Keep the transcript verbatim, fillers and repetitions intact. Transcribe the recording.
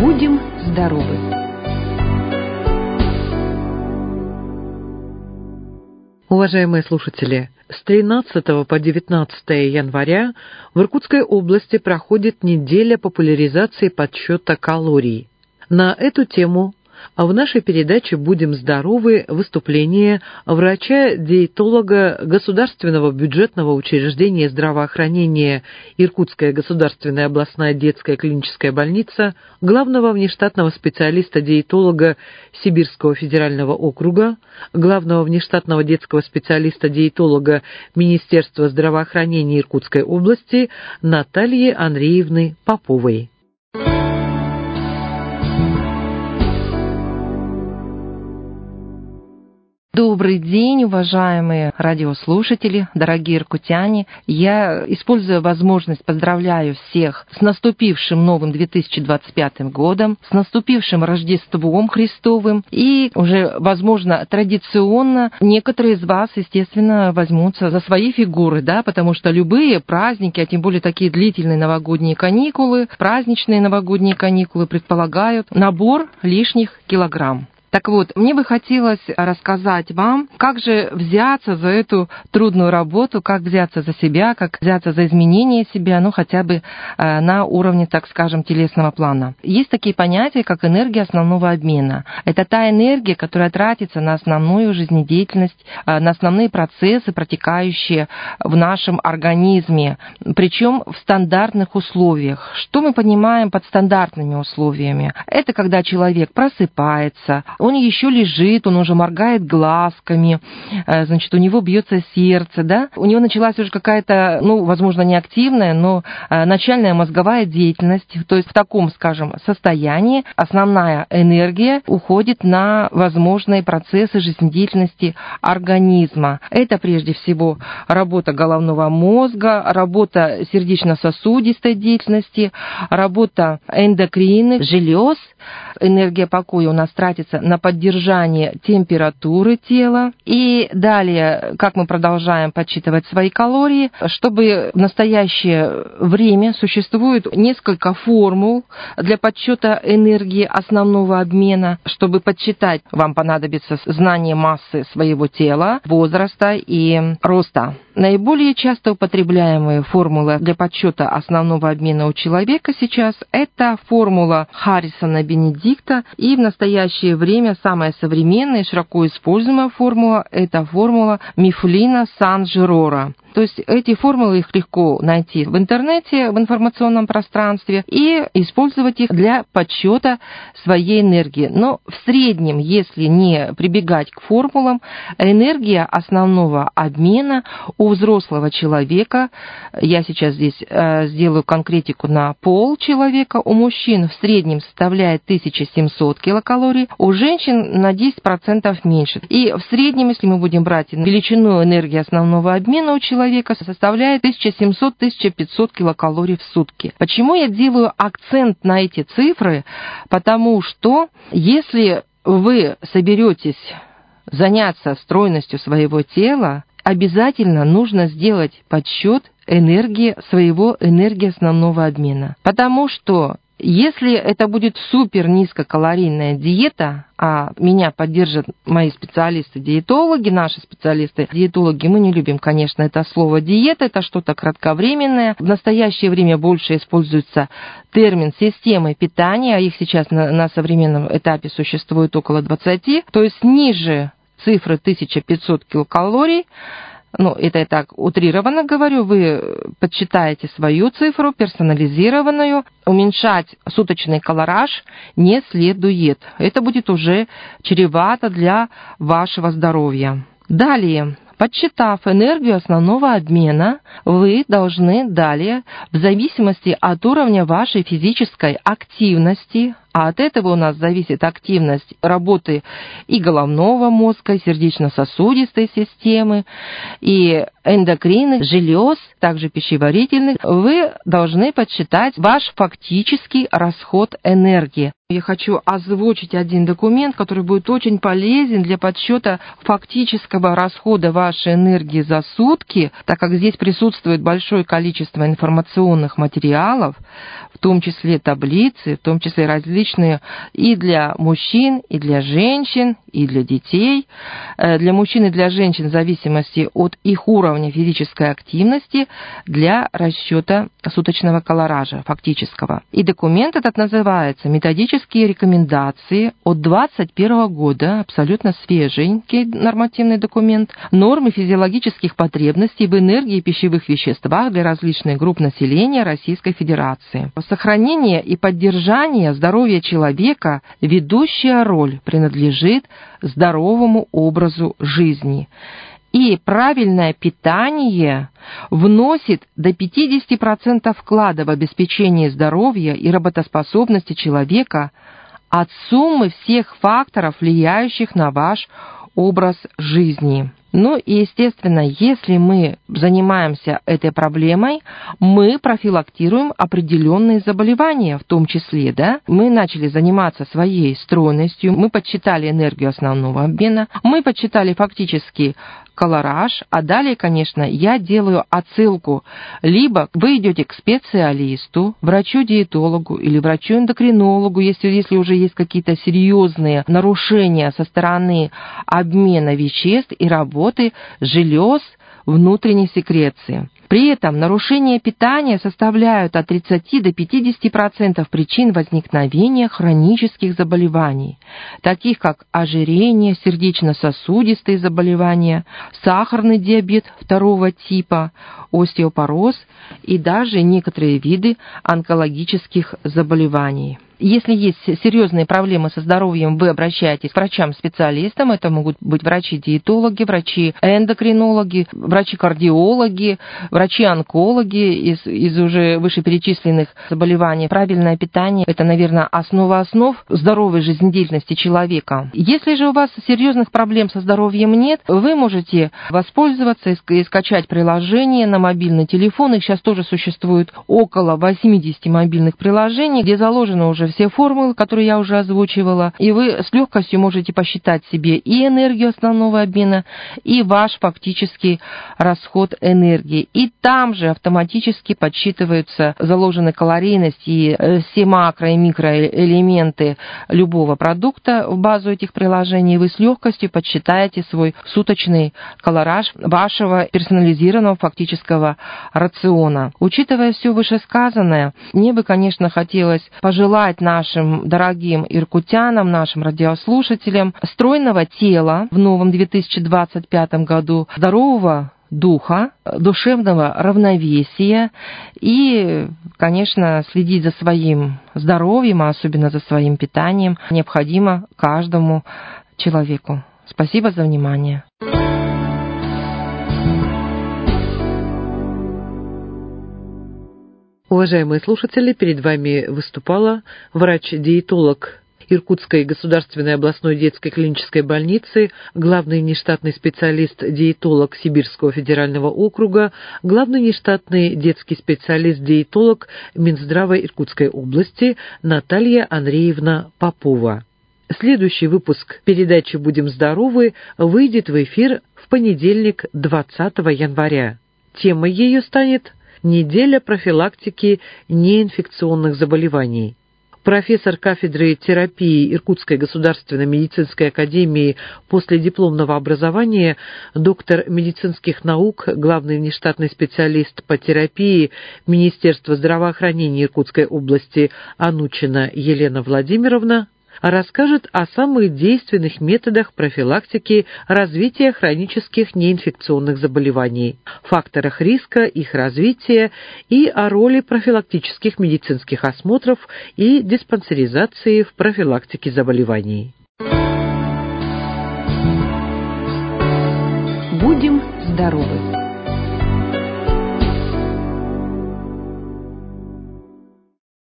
Будем здоровы! Уважаемые слушатели, с тринадцатого по девятнадцатое января в Иркутской области проходит неделя популяризации подсчета калорий. На эту тему в нашей передаче «Будем здоровы» выступление врача-диетолога Государственного бюджетного учреждения здравоохранения Иркутская государственная областная детская клиническая больница, главного внештатного специалиста-диетолога Сибирского федерального округа, главного внештатного детского специалиста-диетолога Министерства здравоохранения Иркутской области Натальи Андреевны Поповой. Добрый день, уважаемые радиослушатели, дорогие иркутяне. Я, используя возможность, поздравляю всех с наступившим новым две тысячи двадцать пятым годом, с наступившим Рождеством Христовым. И уже, возможно, традиционно некоторые из вас, естественно, возьмутся за свои фигуры, да, потому что любые праздники, а тем более такие длительные новогодние каникулы, праздничные новогодние каникулы предполагают набор лишних килограмм. Так вот, мне бы хотелось рассказать вам, как же взяться за эту трудную работу, как взяться за себя, как взяться за изменение себя, ну, хотя бы э, на уровне, так скажем, телесного плана. Есть такие понятия, как энергия основного обмена. Это та энергия, которая тратится на основную жизнедеятельность, э, на основные процессы, протекающие в нашем организме, причем в стандартных условиях. Что мы понимаем под стандартными условиями? Это когда человек просыпается, он еще лежит, он уже моргает глазками, значит, у него бьется сердце, да, у него началась уже какая-то, ну, возможно, не активная, но начальная мозговая деятельность, то есть в таком, скажем, состоянии основная энергия уходит на возможные процессы жизнедеятельности организма. Это прежде всего работа головного мозга, работа сердечно-сосудистой деятельности, работа эндокринных желез. Энергия покоя у нас тратится на поддержание температуры тела. И далее, как мы продолжаем подсчитывать свои калории, чтобы в настоящее время существует несколько формул для подсчета энергии основного обмена. Чтобы подсчитать, вам понадобится знание массы своего тела, возраста и роста. Наиболее часто употребляемые формулы для подсчета основного обмена у человека сейчас – это формула Харрисона-Бенедикта, и в настоящее время самая современная и широко используемая формула – это формула Мифлина-Сан-Жирора. То есть эти формулы, их легко найти в интернете, в информационном пространстве и использовать их для подсчета своей энергии. Но в среднем, если не прибегать к формулам, энергия основного обмена у взрослого человека, я сейчас здесь э, сделаю конкретику на пол человека, у мужчин в среднем составляет тысяча семьсот килокалорий, у женщин на десять процентов меньше. И в среднем, если мы будем брать величину энергии основного обмена у человека, составляет тысяча семьсот — тысяча пятьсот килокалорий в сутки. Почему я делаю акцент на эти цифры? Потому что если вы соберетесь заняться стройностью своего тела, обязательно нужно сделать подсчет энергии своего энергии основного обмена. Потому что если это будет супер низкокалорийная диета, а меня поддержат мои специалисты-диетологи, наши специалисты-диетологи, мы не любим, конечно, это слово диета, это что-то кратковременное. В настоящее время больше используется термин системы питания, а их сейчас на, на современном этапе существует около двадцати, то есть ниже цифры тысяча пятьсот килокалорий. Ну, это я так утрированно говорю, вы подсчитаете свою цифру, персонализированную, уменьшать суточный калораж не следует. Это будет уже чревато для вашего здоровья. Далее, подсчитав энергию основного обмена, вы должны далее, в зависимости от уровня вашей физической активности, а от этого у нас зависит активность работы и головного мозга, и сердечно-сосудистой системы, и эндокринных желез, также пищеварительных, вы должны подсчитать ваш фактический расход энергии. Я хочу озвучить один документ, который будет очень полезен для подсчета фактического расхода вашей энергии за сутки, так как здесь присутствует большое количество информационных материалов, в том числе таблицы, в том числе различные различные и для мужчин, и для женщин, и для детей. Для мужчин и для женщин в зависимости от их уровня физической активности для расчета суточного колоража фактического. И документ этот называется «Методические рекомендации» от двадцать первого года, абсолютно свеженький нормативный документ, нормы физиологических потребностей в энергии и пищевых веществах для различных групп населения Российской Федерации. Сохранение и поддержание здоровья человека ведущая роль принадлежит здоровому образу жизни. И правильное питание вносит до пятьдесят процентов вклада в обеспечение здоровья и работоспособности человека от суммы всех факторов, влияющих на ваш образ жизни. Ну и, естественно, если мы занимаемся этой проблемой, мы профилактируем определенные заболевания, в том числе, да. Мы начали заниматься своей стройностью, мы подсчитали энергию основного обмена, мы подсчитали фактически колораж, а далее, конечно, я делаю отсылку. Либо вы идете к специалисту, врачу-диетологу или врачу-эндокринологу, если, если уже есть какие-то серьезные нарушения со стороны обмена веществ и работы желез внутренней секреции. При этом нарушения питания составляют от тридцати до пятидесяти процентов причин возникновения хронических заболеваний, таких как ожирение, сердечно-сосудистые заболевания, сахарный диабет второго типа, остеопороз и даже некоторые виды онкологических заболеваний. Если есть серьезные проблемы со здоровьем, вы обращаетесь к врачам-специалистам. Это могут быть врачи-диетологи, врачи-эндокринологи, врачи-кардиологи, врачи-онкологи из, из уже вышеперечисленных заболеваний. Правильное питание – это, наверное, основа основ здоровой жизнедеятельности человека. Если же у вас серьезных проблем со здоровьем нет, вы можете воспользоваться и скачать приложение на мобильный телефон. Их сейчас тоже существует около восьмидесяти мобильных приложений, где заложено уже все формулы, которые я уже озвучивала, и вы с легкостью можете посчитать себе и энергию основного обмена, и ваш фактический расход энергии. И там же автоматически подсчитываются заложенная калорийность и все макро- и микроэлементы любого продукта в базу этих приложений. Вы с легкостью подсчитаете свой суточный колораж вашего персонализированного фактического рациона. Учитывая все вышесказанное, мне бы, конечно, хотелось пожелать нашим дорогим иркутянам, нашим радиослушателям стройного тела в новом две тысячи двадцать пятом году, здорового духа, душевного равновесия и, конечно, следить за своим здоровьем, а особенно за своим питанием, необходимо каждому человеку. Спасибо за внимание. Уважаемые слушатели, перед вами выступала врач-диетолог Иркутской государственной областной детской клинической больницы, главный внештатный специалист-диетолог Сибирского федерального округа, главный внештатный детский специалист-диетолог Минздрава Иркутской области Наталья Андреевна Попова. Следующий выпуск передачи «Будем здоровы» выйдет в эфир в понедельник, двадцатого января. Темой ее станет «Неделя профилактики неинфекционных заболеваний». Профессор кафедры терапии Иркутской государственной медицинской академии последипломного образования, доктор медицинских наук, главный внештатный специалист по терапии Министерства здравоохранения Иркутской области Анучина Елена Владимировна расскажет о самых действенных методах профилактики развития хронических неинфекционных заболеваний, факторах риска их развития и о роли профилактических медицинских осмотров и диспансеризации в профилактике заболеваний. Будем здоровы!